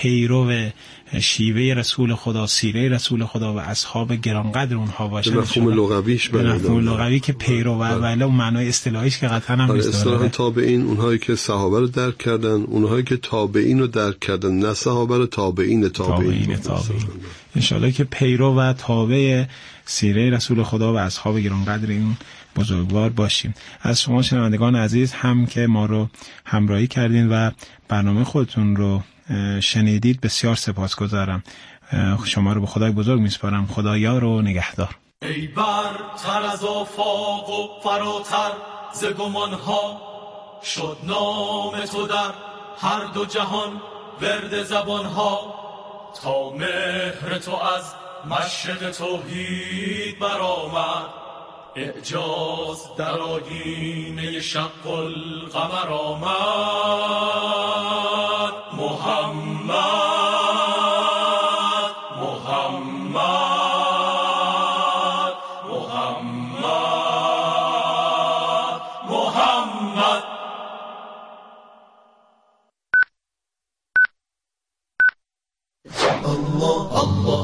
پیرو شیوه رسول خدا، سیره رسول خدا و اصحاب گرانقدر اونها باشن. مفهوم لغویش، مفهوم لغوی که پیرو و الا معنای اصطلاحیش که قطعا هم نیست. اصطلاحاً تابعین اونهایی که صحابه رو درک کردن، اونهایی که تابعین رو درک کردن، نه صحابه رو تابعین. ان شاءالله که پیرو و تابع سیره رسول خدا و اصحاب گرانقدر این بزرگوار باشیم. از شما شنوندگان عزیز هم که ما رو همراهی کردین و برنامه خودتون رو شنیدید بسیار سپاسگزارم. شما رو به خدای بزرگ میسپارم. خدا یار و نگهدار. ای برتر از آفاق و فراتر ز گمانها، شد نام تو در هر دو جهان ورد زبانها. تا مهر تو از مشرق توحید برآمد، اعجاز در آیینه شق القمر آمد. محمد محمد محمد محمد. الله الله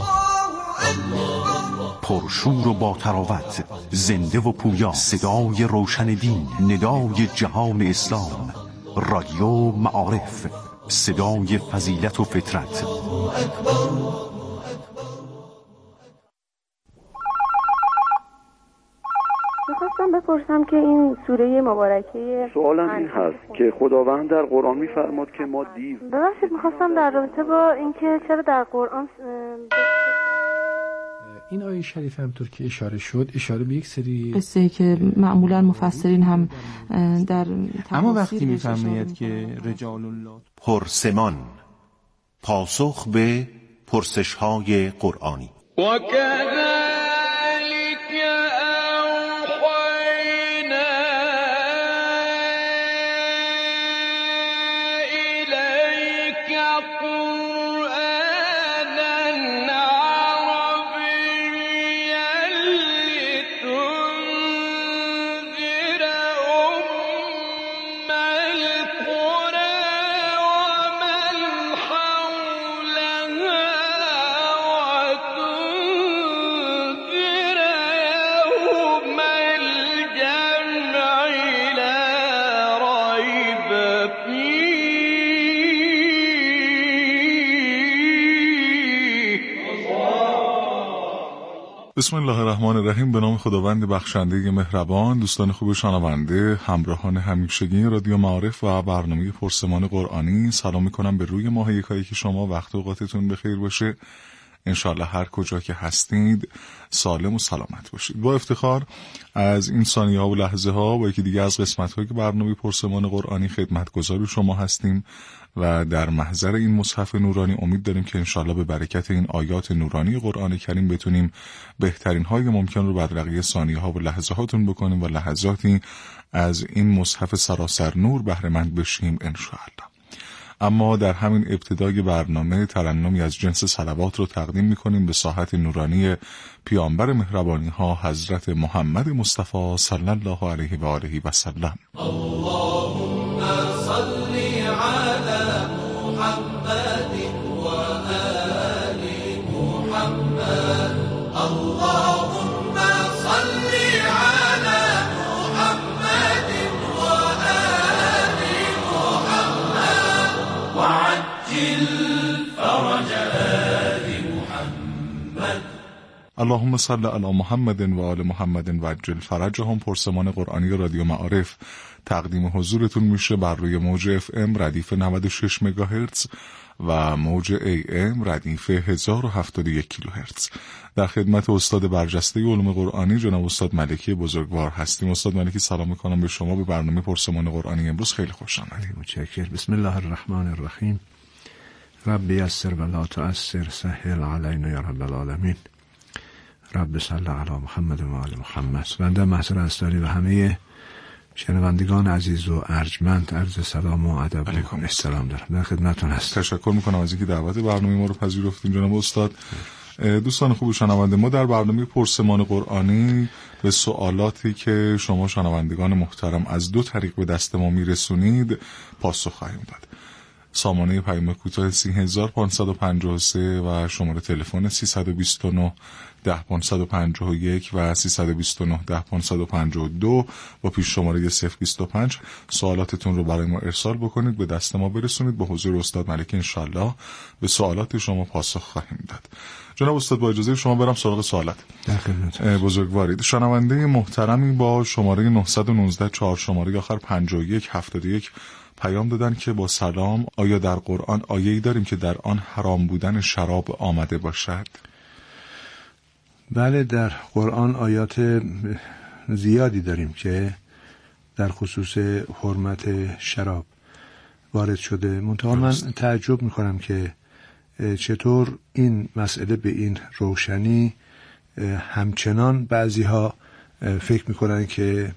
پرشور و با تراوت، زنده و پویا، صدای روشن دین، ندای جهان اسلام، رادیو معارف، صدای فضیلت و فطرت. میخواستم بپرسم که این سوره مبارکه، سوالم این هست که خداوند در قرآن میفرماد که ما دیو، ببخشید میخواستم در رابطه با اینکه چرا در قرآن این آیه شریف همطور که اشاره شد، اشاره به یک سری قصه‌ای که معمولا مفسرین هم در اما وقتی میفرماید که رجال الله پرسمان، پاسخ به پرسش‌های قرآنی. بسم الله الرحمن الرحیم. به نام خداوند بخشنده مهربان. دوستان خوب شنونده، همراهان همیشگی رادیو معارف و برنامه پرسمان قرآنی، سلام میکنم به روی ماه یکایی که شما وقت و اوقاتتون بخیر باشه. انشالله هر کجا که هستید سالم و سلامت باشید. با افتخار از این ثانیه ها و لحظه ها با یکی دیگه از قسمت هایی که برنامه پرسمان قرآنی خدمتگزار شما هستیم و در محضر این مصحف نورانی امید داریم که انشالله به برکت این آیات نورانی قرآن کریم بتونیم بهترین های ممکن رو بدرقه ثانیه ها و لحظه هاتون بکنیم و لحظاتی از این مصحف سراسر نور بهره مند بشیم انشالله. اما در همین ابتدای برنامه ترنمی از جنس صلوات رو تقدیم می‌کنیم به ساحت نورانی پیامبر مهربانی ها حضرت محمد مصطفی صلی الله علیه و آله و سلم. اللهم صل علی محمد و آل محمد. اللهم صل علی محمد و آل محمد وعجل فرج آل محمد. اللهم صل علی محمد و آل محمد و عجل فرجهم. پرسمان قرآنی رادیو معارف تقدیم حضورتون میشه بر روی موج FM ردیف 96 مگاهرتز و موج AM ردیف 1071 کیلوهرتز. در خدمت استاد برجسته علوم قرآنی جناب استاد ملکی بزرگوار هستیم. استاد ملکی سلام میکنم به شما. به برنامه پرسمان قرآنی امروز خیلی خوش آمدید. متشکرم. بسم الله الرحمن الرحیم. رب یسر و لا تعسر، سهل علینا یا رب العالمین. رب صل علی محمد و آل محمد. بنده محضر استاری و همه شنوندگان عزیز و ارجمند عرض سلام و ادب و احترام دارم. در خدمتتون هستم. تشکر میکنم از اینکه دعوت برنامه ما رو پذیرفتین جناب استاد. دوستان خوب شنونده، ما در برنامه پرسمان قرآنی به سوالاتی که شما شنوندگان محترم از دو طریق به دست ما میرسونید پاسخ خواهیم داد. سامانه پیام کوتاه 3553 و شماره تلفن 329 10551 و 329 10552 با پیش شماره 025 سوالاتتون رو برای ما ارسال بکنید، به دست ما برسونید. به حضور استاد ملکی انشالله به سوالات شما پاسخ خواهیم داد. جناب استاد با اجازه شما برم سراغ سوالات. بزرگوارید. شنونده محترمی با شماره 919 4 شماره آخر 5171 پیام دادن که با سلام، آیا در قرآن آیه‌ای داریم که در آن حرام بودن شراب آمده باشد؟ بله، در قرآن آیات زیادی داریم که در خصوص حرمت شراب وارد شده. منتها من تعجب میکنم که چطور این مسئله به این روشنی همچنان بعضی ها فکر میکنن که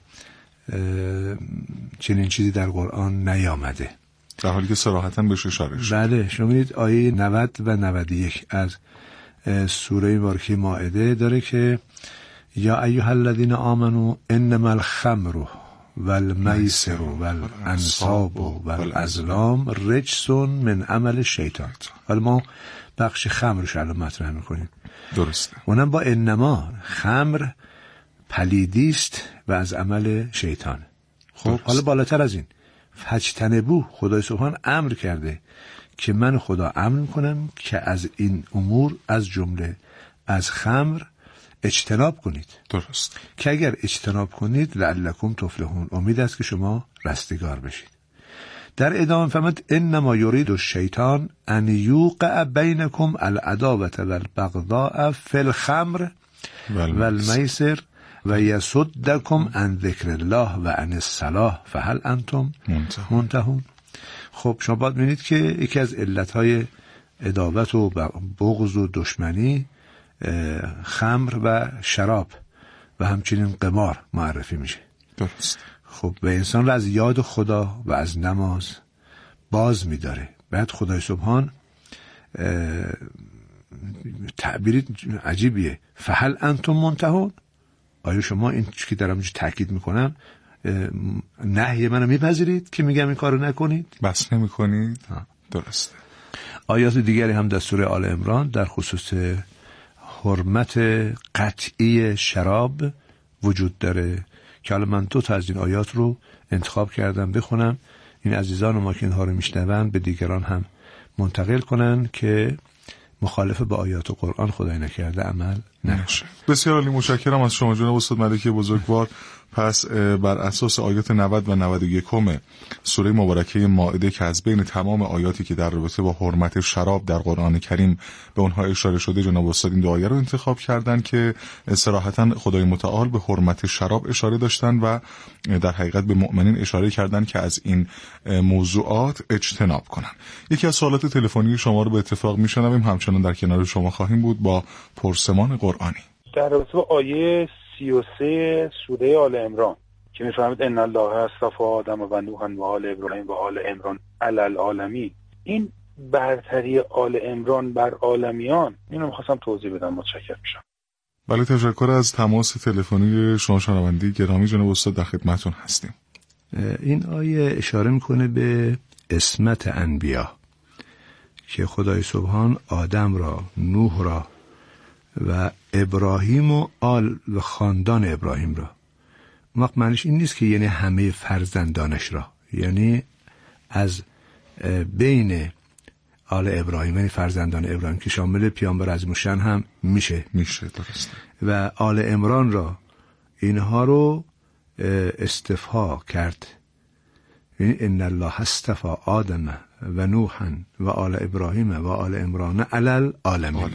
چنین چیزی در قرآن نیامده، در حالی که صراحتاً بهش اشاره شد. بله، شما می‌بینید آیه 90 و 91 از سوره مبارکه مائده داره که یا ایها الذین آمنوا انما الخمر والمیسر والانصاب والازلام رجس من عمل الشیطان. حالا ما بخش خمرش الان مطرح میکنیم. درسته. اونم با انما، خمر پلیدی است و از عمل شیطان. خب حالا بالاتر از این فجتنبوه، خدای سبحان امر کرده که من خدا امر میکنم که از این امور، از جمله از خمر اجتناب کنید. درست. که اگر اجتناب کنید لعلکم تفلحون، امید است که شما رستگار بشید. در ادامه فرمود انما یرید الشیطان ان یوقع بینکم العداوة والبغضاء فی الخمر والمیسر و یصدکم عن ذکر الله و عن الصلاة فهل انتم منتهون. خب شما باید ببینید که یکی از علتهای عداوت و بغض و دشمنی خمر و شراب و همچنین قمار معرفی میشه. درست. خب به انسان را از یاد خدا و از نماز باز میداره. بعد خدای سبحان تعبیری عجیبیه، فهل انتم منتهون، آیا شما این چیزی که دارم اینجا تاکید میکنم نهی منو میپذیرید که میگم این کارو نکنید؟ بس نمیکنید؟ درسته. آیات دیگری هم در سوره آل عمران در خصوص حرمت قطعی شراب وجود داره که حالا من 2 تا از این آیات رو انتخاب کردم بخونم، این عزیزان ما که اینها رو میشنون به دیگران هم منتقل کنن که مخالف با آیات قرآن خدای نکرده عمل نشه. بسیار عالی، متشکرم از شما جناب استاد ملکی بزرگوار. پس بر اساس آیات 90 و 91 سوره مبارکه مائده که از بین تمام آیاتی که در رابطه با حرمت شراب در قرآن کریم به اونها اشاره شده، جناب استاد این 2 آیه رو انتخاب کردن که صراحتاً خدای متعال به حرمت شراب اشاره داشتن و در حقیقت به مؤمنین اشاره کردن که از این موضوعات اجتناب کنن. یکی از سوالات تلفنی شما رو به اتفاق میشنویم، همچنان در کنار شما خواهیم بود با پرسمان قرآنی. در رابطه با آیه 33 سوره آل عمران که میفهمید ان الله اصطفى آدم و نوحا و آل ابراهیم و آل عمران علی العالمین، این برتری آل عمران بر عالمیان، اینو می‌خواستم توضیح بدم. متشکرم میشم. بله، تشکر از تماس تلفنی شما شنونده گرامی. جناب استاد در خدمتتون هستیم. این آیه اشاره میکنه به عصمت انبیا که خدای سبحان آدم را، نوح را و ابراهیم و آل و خاندان ابراهیم را، وقت معنیش این نیست که یعنی همه فرزندانش را، یعنی از بین آل ابراهیم یعنی فرزندان ابراهیم که شامل پیامبر عظیم الشأن هم میشه. درسته. و آل عمران را، اینها رو استفها کرد، یعنی ان الله اصطفى آدم و نوحا و آل ابراهیم و آل عمران علی العالمین.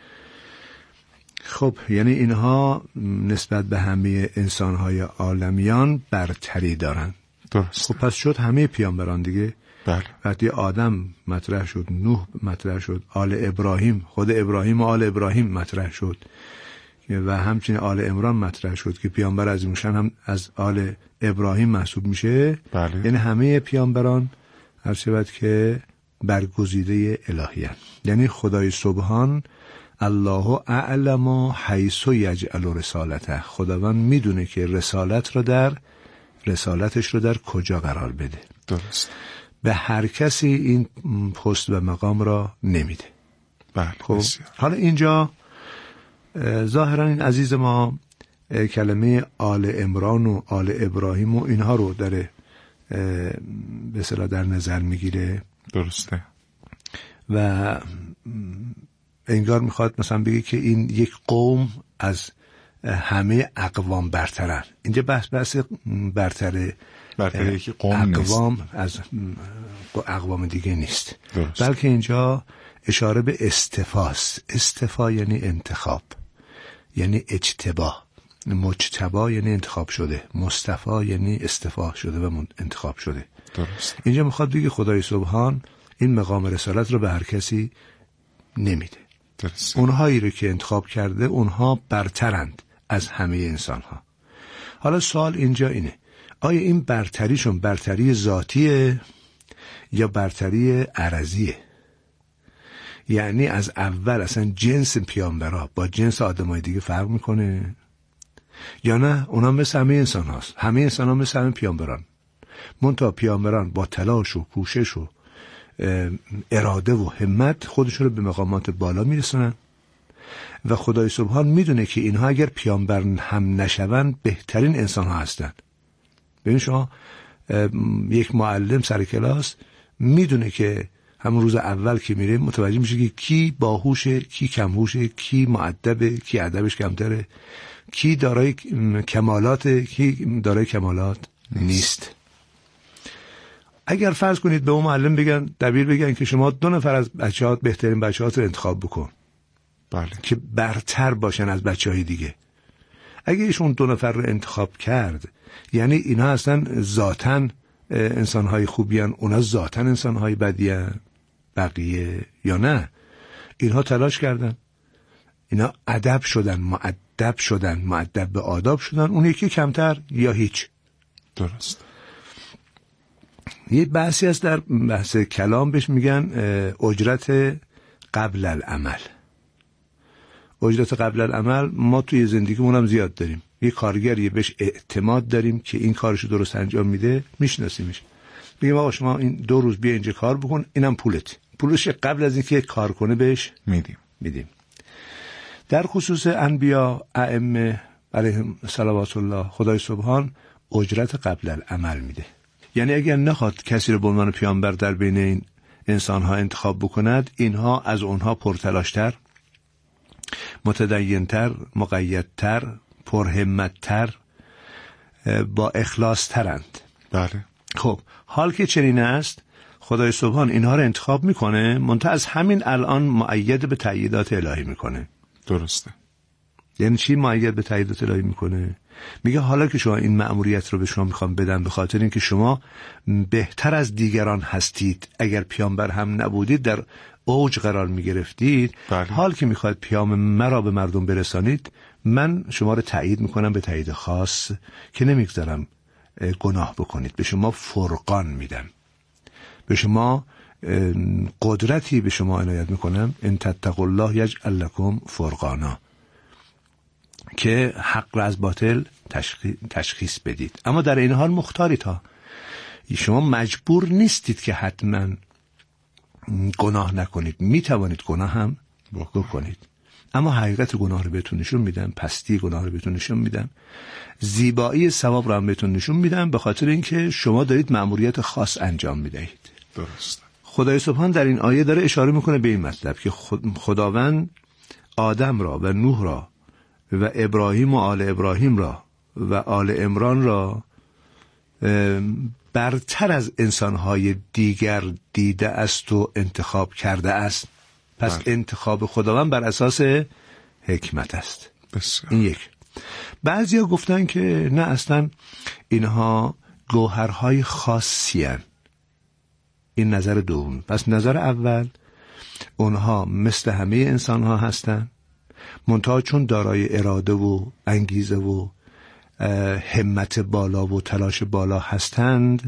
خب یعنی اینها نسبت به همه انسانهای عالمیان برتری دارن. درست. خب پس شد همه پیامبران دیگه. بله. وقتی آدم مطرح شد، نوح مطرح شد، آل ابراهیم، خود ابراهیم و آل ابراهیم مطرح شد و همچنین آل عمران مطرح شد که پیامبر عظیم الشأن هم از آل ابراهیم محسوب میشه. بله. یعنی همه پیامبران هر شود که برگزیده الهیان، یعنی خدای سبحان الله اعلم حیث یجعل رسالته، خداوند میدونه که رسالتش رو در کجا قرار بده. درست. به هر کسی این پست و مقام را نمیده. بله. خب حالا اینجا ظاهرا این عزیز ما کلمه آل عمران و آل ابراهیم و اینها رو داره به اصطلاح در نظر میگیره. درسته. و انگار میخواد مثلا بگه که این یک قوم از همه اقوام برترن. اینجا بحث برتری که قوم اقوام نیست. از اقوام دیگه نیست. درست. بلکه اینجا اشاره به استفاست. استفا یعنی انتخاب، یعنی اجتبا. مجتبا یعنی انتخاب شده، مصطفی یعنی استفا شده و انتخاب شده. درست. اینجا میخواد بگه خدای سبحان این مقام رسالت رو به هر کسی نمیده. درست. اونهایی رو که انتخاب کرده اونها برترند از همه انسان ها. حالا سوال اینجا اینه، آیا این برتریشون برتری ذاتیه یا برتری عرضیه؟ یعنی از اول اصلا جنس پیامبرا با جنس آدمای دیگه فرق میکنه یا نه اونا مثل همه انسان هاست؟ همه انسان ها مثل همه پیامبران، منتها پیامبران با تلاش و کوشش و اراده و همت خودشون رو به مقامات بالا میرسونن و خدای سبحان میدونه که اینها اگر پیامبر هم نشون بهترین انسان ها هستن. ببین شما یک معلم سر کلاس میدونه که همون روز اول که میره متوجه میشه که کی باهوشه، کی کمهوشه، کی مؤدبه، کی ادبش کمتره، کی دارای کمالاته، کی دارای کمالات نیست. اگر فرض کنید به اون معلم بگن، دبیر بگن که شما 2 نفر از بچه‌هات بهترین بچه‌هات رو انتخاب بکن، بله، که برتر باشن از بچه‌های دیگه. اگه ایشون 2 نفر رو انتخاب کرد یعنی اینا اصلا ذاتاً انسان‌های خوبیان، اونا ذاتاً انسان‌های بدیان بقیه، یا نه اینها تلاش کردن، اینا ادب شدن، مؤدب به آداب شدن، اون یکی کمتر یا هیچ. درست. یه بحثی هست در بحث کلام بهش میگن اجرت قبل العمل. اجرت قبل العمل ما توی زندگیمون هم زیاد داریم. یه کارگری بهش اعتماد داریم که این کارشو درست انجام میده، میشناسیمش، میگیم آقا شما این 2 روز بیا اینجا کار بکن، اینم پولش قبل از اینکه کار کنه بهش میدیم. در خصوص انبیا ائمه علیهم صلوات الله، خدای سبحان اجرت قبل العمل میده. یعنی اگر نخواد کسی رو به عنوان پیامبر در بین این انسان‌ها انتخاب بکند، اینها از اونها پرتلاشتر، متدین‌تر، مقیدتر، پرهمت‌تر، با اخلاص ترند. بله. خب حال که چنین است، خدای سبحان اینها رو انتخاب میکنه، منتها از همین الان مؤید به تأییدات الهی میکنه. درسته. یعنی چی مؤید به تأییدات الهی میکنه؟ میگه حالا که شما این مأموریت رو به شما میخوام بدم به خاطر اینکه شما بهتر از دیگران هستید، اگر پیامبر هم نبودید در اوج قرار میگرفتید، حال که میخواید پیام مرا به مردم برسانید، من شما رو تأیید میکنم به تأیید خاص که نمیگذارم گناه بکنید، به شما فرقان میدم، به شما قدرتی به شما عنایت میکنم، ان تتقوا الله یجعل لکم فرقانا، که حق را از باطل تشخیص بدید. اما در این حال مختارید ها، شما مجبور نیستید که حتما گناه نکنید، میتوانید گناه هم بکنید، اما حقیقت گناه رو بهتون نشون میدم، پستی گناه رو بهتون نشون میدم، زیبایی ثواب رو هم بهتون نشون میدم، به خاطر اینکه شما دارید مأموریت خاص انجام میدهید. درست. خدای سبحان در این آیه داره اشاره میکنه به این مطلب که خداوند آدم را و نوح را و ابراهیم و آل ابراهیم را و آل عمران را برتر از انسانهای دیگر دیده است و انتخاب کرده است. پس انتخاب خداوند بر اساس حکمت است. بسیار. این یک. بعضیا گفتن که نه، اصلا اینها گوهرهای خاصی هستند. این نظر دوم. پس نظر اول، اونها مثل همه انسانها هستند، منتها چون دارای اراده و انگیزه و همت بالا و تلاش بالا هستند،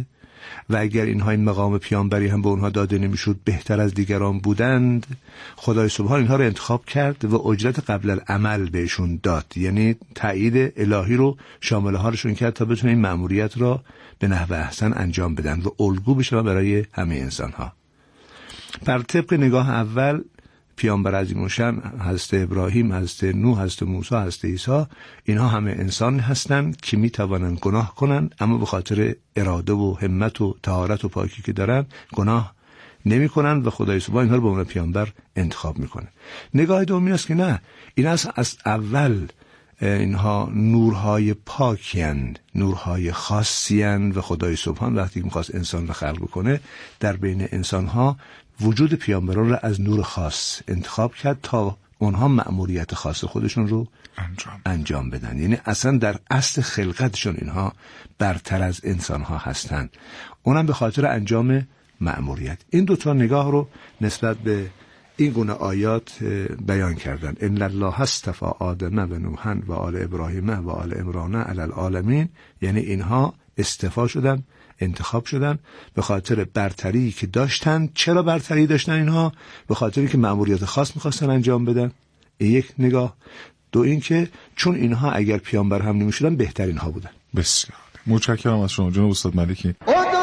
و اگر اینها این مقام پیامبری هم به اونها داده نمیشد بهتر از دیگران بودند، خدای سبحان اینها رو انتخاب کرد و اجرت قبل العمل بهشون داد، یعنی تایید الهی رو شامل حالشون کرد تا بتونن این مأموریت را به نحو احسن انجام بدن و الگو بشه برای همه انسانها. بر طبق نگاه اول پیامبر عظیم الشأن حضرت ابراهیم، حضرت نوح، حضرت موسی، حضرت عیسی، اینها همه انسان هستند که میتوانند گناه کنند، اما به خاطر اراده و همت و طهارت و پاکی که دارند گناه نمی کنند و خدای سبحان اینها رو به عنوان پیامبر انتخاب میکنه. نگاه دومی است که نه، این از اول اینها نورهای پاکیند، نورهای خاصیند و خدای سبحان وقتی میخواست انسان رو خلق کنه در بین انسانها وجود پیامبران را از نور خاص انتخاب کرد تا اونها مأموریت خاص خودشون رو انجام بدن. یعنی اصلا در اصل خلقتشون اینها برتر از انسانها هستند، اونم به خاطر انجام مأموریت. این دوتا نگاه رو نسبت به این گونه آیات بیان کردن. ان الله اصطفی آدم و نوحا و آل ابراهیم و آل عمران علی العالمین، یعنی اینها اصطفا شدن، انتخاب شدن به خاطر برتری که داشتن. چرا برتری داشتن اینها؟ به خاطری که مأموریت خاص میخواستن انجام بدن. این یک نگاه. دو این که چون اینها اگر پیامبر هم نمیشدن بهترین ها بودن. بسیار متشکرم از شما جناب استاد ملکی.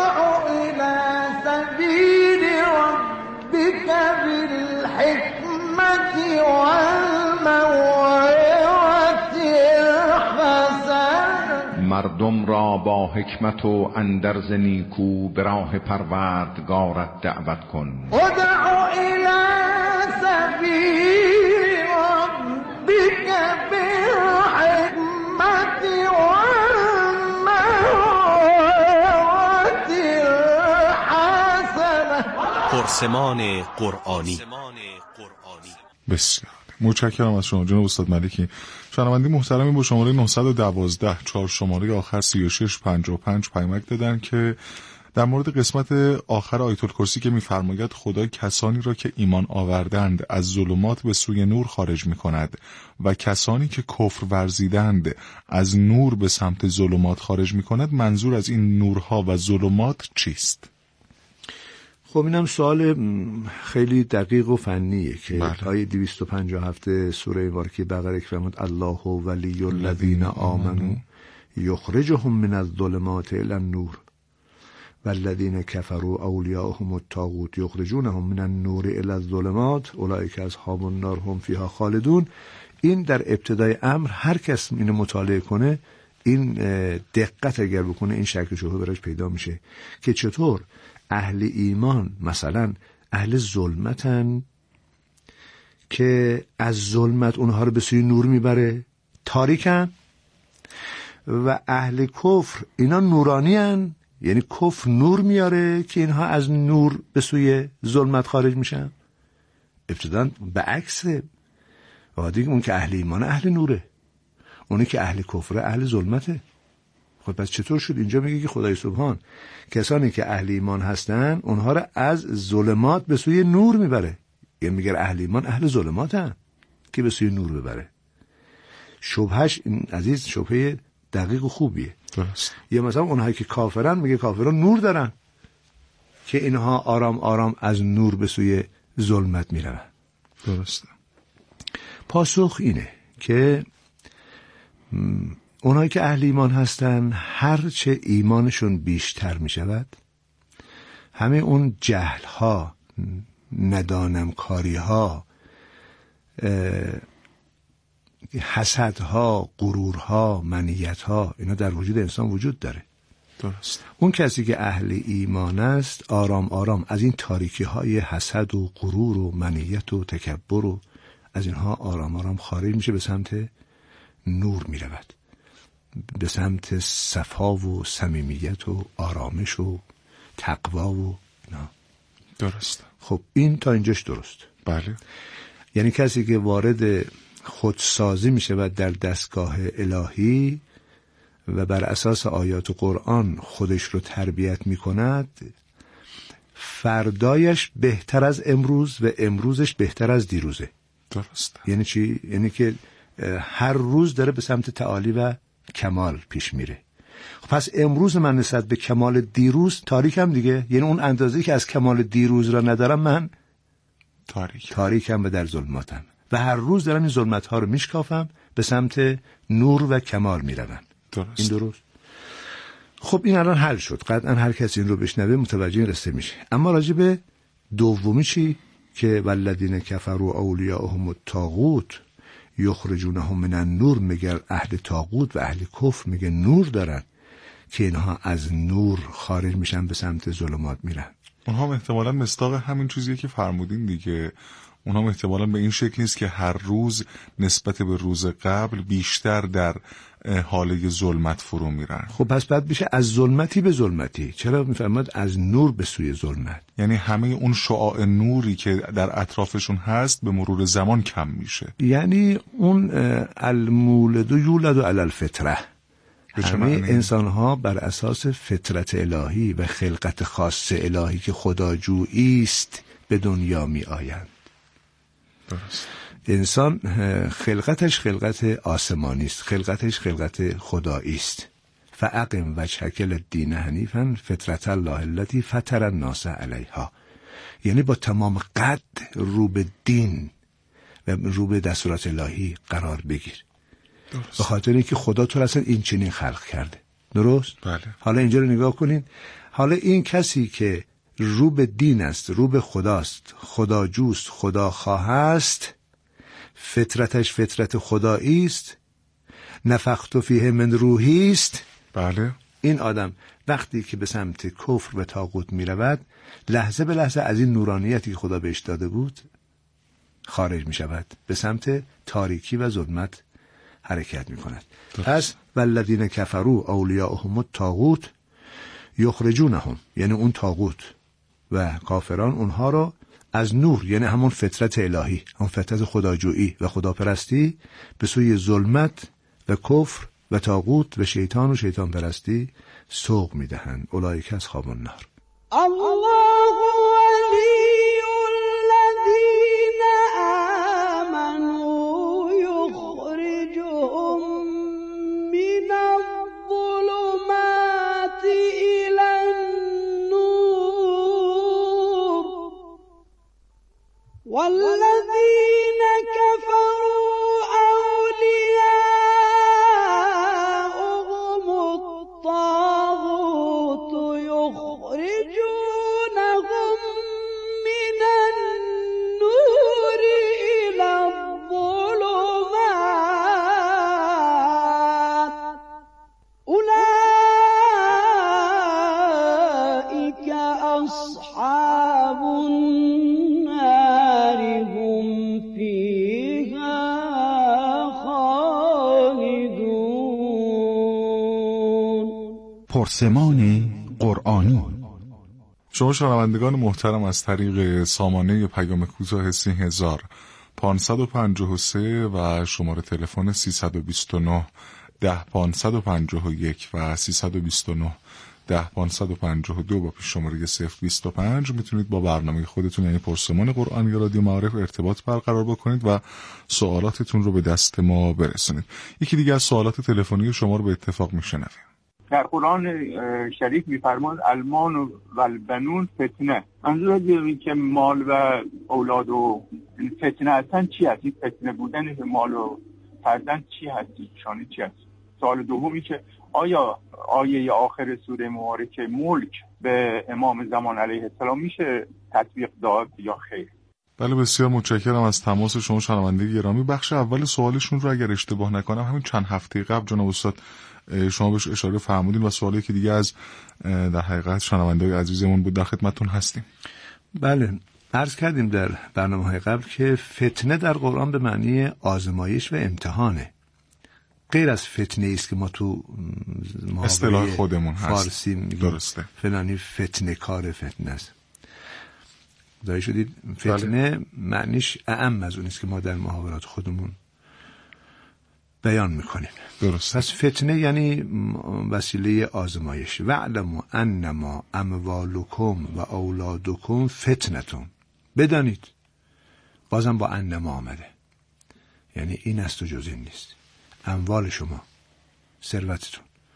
مردم را با حکمت و اندرز نیکو به راه پروردگارت دعوت کن. ادعو الی سبیل ربک بالحکمت والموعظة الحسنة. پرسمان قرآنی. بسیار متشکرم از شما جناب استاد ملکی. شنونده محترمی با شماره 912 4 شماره آخر 3655 پیامک دادن که در مورد قسمت آخر آیت الکرسی که می‌فرماید خدا کسانی را که ایمان آوردند از ظلمات به سوی نور خارج می‌کند و کسانی که کفر ورزیدند از نور به سمت ظلمات خارج می‌کند، منظور از این نورها و ظلمات چیست؟ خب اینم سوال خیلی دقیق و فنیه که آیه 257 سوره مبارکه بقره که فرمود الله ولی الذین آمنوا یخرجهم من الظلمات الی النور والذین کفروا اولیاءهم الطاغوت یخرجونهم من النور الی الظلمات اولئک اصحاب النار هم فیها خالدون. این در ابتدای امر هر کس اینو مطالعه کنه، این دقت اگر بکنه، این شک و شبهه براش پیدا میشه که چطور اهل ایمان مثلا اهل ظلمتن که از ظلمت اونها رو به سوی نور میبره، تاریکن، و اهل کفر اینا نورانیان، یعنی کفر نور میاره که اینها از نور به سوی ظلمت خارج میشن. ابتداً به عکسه، و دیگه اون که اهل ایمان اهل نوره، اونی که اهل کفر اهل ظلمته. خب پس چطور شد اینجا میگه که خدای سبحان کسانی که اهل ایمان هستن اونها را از ظلمات به سوی نور میبره؟ یعنی میگه اهل ایمان اهل ظلماتن که به سوی نور ببره. شبهش این عزیز شبهه دقیق و خوبیه. درست. یا مثلا اونهایی که کافرن میگه کافران نور دارن که اینها آرام آرام از نور به سوی ظلمت میرن. درسته. پاسخ اینه که اونایی که اهل ایمان هستن هرچه ایمانشون بیشتر می شود، همه اون جهل ها، ندانم کاری ها، حسد ها، غرور ها، منیت ها، اینا در وجود انسان وجود داره. درست. اون کسی که اهل ایمان است آرام آرام از این تاریکی های حسد و غرور و منیت و تکبر و از اینها آرام آرام خارج میشه، به سمت نور می رود، به سمت صفا و صمیمیت و آرامش و تقوا و اینا. درست. خب این تا اینجاش درست. بله. یعنی کسی که وارد خودسازی میشه و در دستگاه الهی و بر اساس آیات قرآن خودش رو تربیت میکند، فردایش بهتر از امروز و امروزش بهتر از دیروزه. درست. یعنی چی؟ یعنی که هر روز داره به سمت تعالی و کمال پیش میره. پس امروز من نسبت به کمال دیروز تاریکم دیگه، یعنی اون اندازه‌ای که از کمال دیروز را ندارم من تاریکم و در ظلماتم و هر روز دارم این ظلمت‌ها رو میشکافم، به سمت نور و کمال میروم. این درست. خب این الان حل شد، قطعا هر کسی این رو بشنوه متوجه این رسته میشه. اما راجع به دومی چی؟ که والذین کفروا اولیاءهم الطاغوت یخرجونهم من النور، مگر اهل طاغوت و اهل کفر میگه نور دارن که اینها از نور خارج میشن به سمت ظلمات میرن. اونها احتمالاً مصداق همین چیزیه که فرمودین دیگه. اونها احتمالاً به این شکل نیست که هر روز نسبت به روز قبل بیشتر در حاله ظلمت فرو میرن. خب پس بعد میشه از ظلمتی به ظلمتی. چرا میفرماد از نور به سوی ظلمت؟ یعنی همه اون شعاع نوری که در اطرافشون هست به مرور زمان کم میشه. یعنی اون المولد یولد علی الفطره، همه انسان ها بر اساس فطرت الهی و خلقت خاص الهی که خداجویی است به دنیا می آیند. درست. انسان خلقتش خلقت آسمانی است، خلقتش خلقت خدایی است. فاقم وجهک للدین حنیفا فطرت الله التي فطر الناس علیها، یعنی با تمام قد رو به دین و رو به دستورات الهی قرار بگیر. درست. به خاطر اینکه خدا تو اصلا این چنین خلق کرده. درست؟ بله. حالا اینجا رو نگاه کنین. حالا این کسی که رو به دین است، رو به خداست، خداجوست، خداخواه است، فطرتش فطرت خدایی است، نفخت فیه من روحی است. بله. این آدم وقتی که به سمت کفر و طاغوت می رود، لحظه به لحظه از این نورانیتی که خدا بهش داده بود خارج می شود، به سمت تاریکی و ظلمت حرکت می کند. پس والذین کفروا اولیاءهم الطاغوت یخرجونهم، یعنی اون طاغوت و کافران اونها رو از نور، یعنی همون فطرت الهی، همون فطرت خداجویی و خداپرستی، به سوی ظلمت و کفر و طاغوت و شیطان و شیطان پرستی سوق میدهند. اولئک اصحاب النار. الله ولی الذین آمنوا یخرجهم من الظلمات الی النور والذین کفروا اولیاءهم الطاغوت یخرجونهم من النور الی الظلمات اولئک اصحاب النار هم فیها خالدون. پرسمان قرآنی. شما شنوندگان محترم از طریق سامانه پیام کوتاه 3553 و شماره تلفن 329 10551 و 329 10552 با پیش شماره 025 میتونید با برنامه خودتون یعنی پرسمان قرآنی رادیو معارف ارتباط برقرار بکنید و سوالاتتون رو به دست ما برسونید. یکی دیگه از سوالات تلفنی شما رو به اتفاق میشنویم. در قرآن شریف میفرماد المال و البنون فتنه. منظور از این که مال و اولاد و فتنه هستن چی هست؟ این فتنه بودن مال و فرزند چی هست؟ شانه چی هست؟ سوال دومی که آیا آیه آخر سوره مبارکه ملک به امام زمان علیه السلام میشه تطبیق داد یا خیر؟ بله بسیار متشکرم از تماس شما شنونده گرامی. بخش اول سوالشون رو اگر اشتباه نکنم همین چند هفته قبل جناب استاد شما بهش اشاره فرمودین و سوالی که دیگه از در حقیقت شنونده‌های عزیزمون بود در خدمتتون هستیم. بله عرض کردیم در برنامه‌های قبل که فتنه در قرآن به معنی آزمایش و امتحانه، غیر از فتنه است که ما تو اصطلاح خودمون هست فارسی میگیم. درسته. فلانی فتنه کار فتنه است. دایی شدید فتنه بله. معنیش اعم از اون است که ما در محاورات خودمون بیان میکنیم. درست. پس فتنه یعنی وسیله آزمایش. وعلموا انما اموالکم و اولادکم فتنتون. بدانید، بازم با انما آمده، یعنی این است و جز این نیست. اموال شما، ثروتتون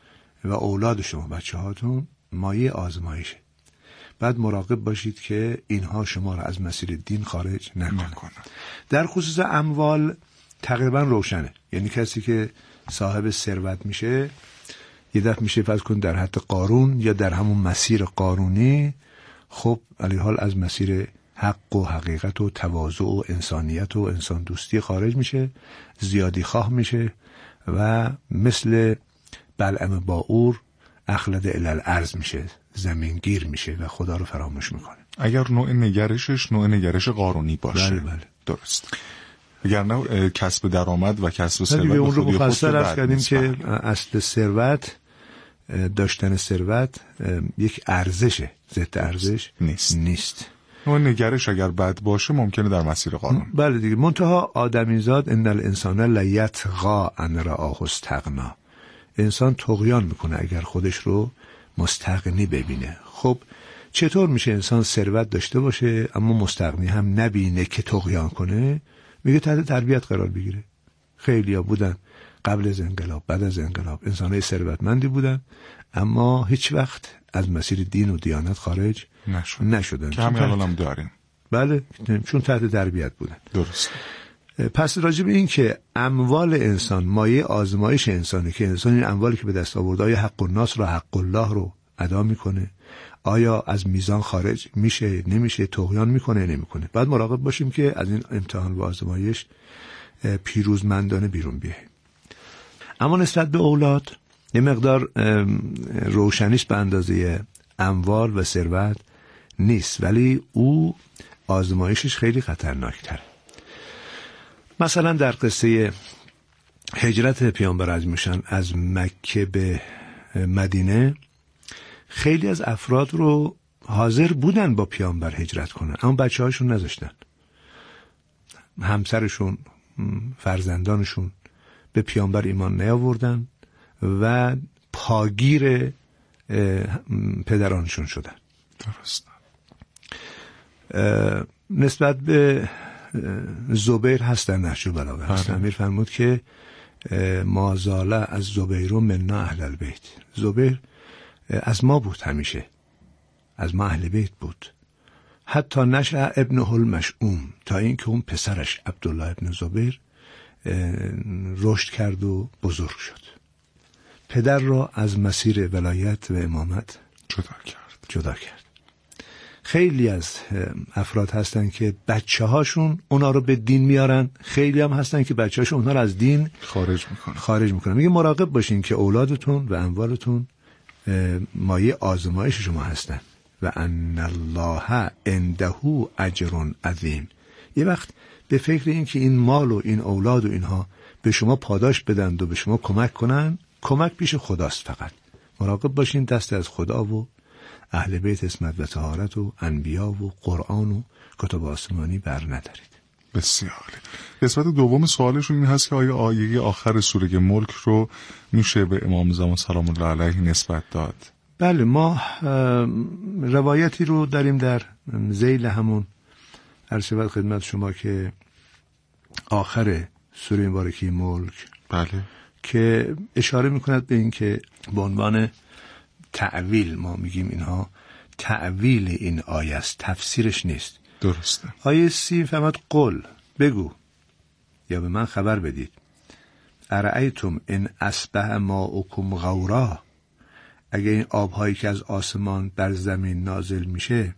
و اولاد شما، بچه هاتون مایه آزمایشه. بعد مراقب باشید که اینها شما را از مسیر دین خارج نکنن. در خصوص اموال تقریبا روشنه، یعنی کسی که صاحب ثروت میشه یه دفعه میشه فرض کن در حد قارون یا در همون مسیر قارونی، خب علی حال از مسیر حق و حقیقت و تواضع و انسانیت و انسان دوستی خارج میشه، زیادی خواه میشه و مثل بلعم باعور اخلد الالارض میشه، زمینگیر میشه و خدا رو فراموش میکنه. اگر نوع نگرشش نوع نگرش قارونی باشه. بله بله درست. اگر نه کسب درآمد و کسب ثروت به اون رو مفصل عرض کردیم که اصل ثروت، داشتن ثروت یک ارزشه، ضد ارزش نیست. نوع نگرش اگر بد باشه ممکنه در مسیر قارون. بله دیگه. منتها آدمیزاد ان الانسان لیطغی ان رآه استغنی، انسان طغیان میکنه اگر خودش رو مستغنی ببینه. خب چطور میشه انسان ثروت داشته باشه اما مستغنی هم نبینه که طغیان کنه؟ میگه تحت تربیت قرار بگیره. خیلیا بودن قبل از انقلاب، بعد از انقلاب انسانای ثروتمندی بودن اما هیچ وقت از مسیر دین و دیانت خارج نشدن که همین الان هم داریم. بله، چون تحت تربیت بودن. درست. پس راجع به این که اموال انسان مایه آزمایش انسانه که انسان این اموالی که به دست آورده آیا حق الناس رو، حق الله رو ادا میکنه، آیا از میزان خارج میشه، نمیشه، طغیان میکنه، نمیکنه. بعد مراقب باشیم که از این امتحان و آزمایش پیروزمندانه بیرون بیاییم. اما نسبت به اولاد یه مقدار روشنیش به اندازه اموال و ثروت نیست، ولی او آزمایشش خیلی خطرناکتره. مثلا در قصه هجرت پیامبر از مکه به مدینه، خیلی از افراد رو حاضر بودن با پیامبر هجرت کنن اما بچه هاشون نذاشتن. همسرشون، فرزندانشون به پیامبر ایمان نیاوردن و پاگیر پدرانشون شدن. درست. نسبت به زبیر هستن نهج البلاغه هستن، امیر فرمود که مازاله از زبیر منا اهل البیت. زبیر از ما بود، همیشه از ما اهل بیت بود. حتی نشأ ابنه المشؤوم، تا اینکه اون پسرش عبدالله ابن زبیر رشد کرد و بزرگ شد. پدر را از مسیر ولایت و امامت جدا کرد. خیلی از افراد هستن که بچه هاشون اونا رو به دین میارن، خیلی هم هستن که بچه هاشون اونا رو از دین خارج میکنن. میگه مراقب باشین که اولادتون و اموالتون مایه آزمایش شما هستن و ان الله عنده اجر عظیم. یه وقت به فکر این که این مال و این اولاد و اینها به شما پاداش بدن و به شما کمک کنن، کمک پیش خداست. فقط مراقب باشین دست از خدا و اهل بیت عصمت و طهارت و انبیا و قرآن و کتب آسمانی بر ندارید. بسیار. قسمت دوم سوالشون این هست که آیا آیه آخر سوره ملک رو میشه به امام زمان سلام الله علیه نسبت داد؟ بله، ما روایتی رو داریم در ذیل همون عرض خدمت شما که آخر سوره مبارکه ملک، بله، که اشاره میکند به این که به عنوان تعویل ما میگیم اینها تعویل این آیه است، تفسیرش نیست. درسته. آیه 30 فرمود قل، بگو یا به من خبر بدید، ارأیتم ان اصبح ماؤکم غورا، اگه این آبهایی که از آسمان بر زمین نازل میشه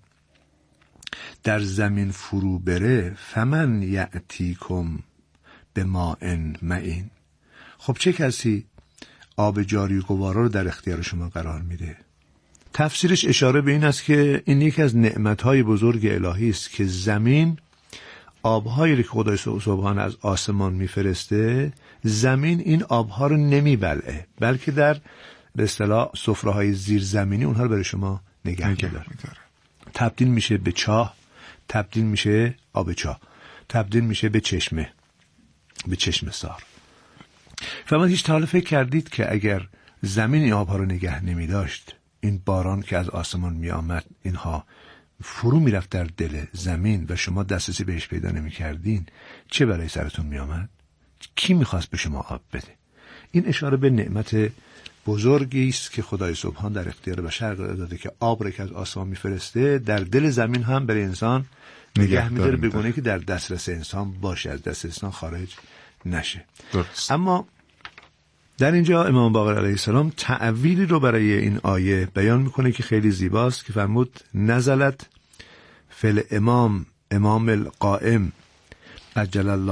در زمین فرو بره، فمن یأتیکم بماء معین، خب چه کسی آب جاری و گوارا رو در اختیار شما قرار میده؟ تفسیرش اشاره به این است که این یکی از نعمتهای بزرگ الهی است که زمین آبهایی که خدای سبحانه از آسمان میفرسته، زمین این آبها رو نمیبلعه، بلکه در به اصطلاح سفره‌های زیرزمینی اونها رو برای شما نگه می‌داره. تبدیل میشه به چاه، تبدیل میشه آب چاه، تبدیل میشه به چشمه، به چشمه سار. فرمود هیچ تا حالا فکر کردید که اگر زمین این آبها رو نگه نمی داشت، این باران که از آسمان می آمد اینها فرو می رفت در دل زمین و شما دسترسی بهش پیدا نمی کردین، چه برای سرتون می آمد؟ کی می خواست به شما آب بده؟ این اشاره به نعمت بزرگی است که خدای سبحان در اختیار بشر قرار داده که آب را که از آسمان میفرسته در دل زمین هم برای انسان نگه می‌داره، به گونه‌ای که در دسترس انسان باشه، از دست انسان خارج نشه. درست. اما در اینجا امام باقر علیه السلام تعویلی رو برای این آیه بیان میکنه که خیلی زیباست، که فرمود نزلت فل امام القائم عجل الله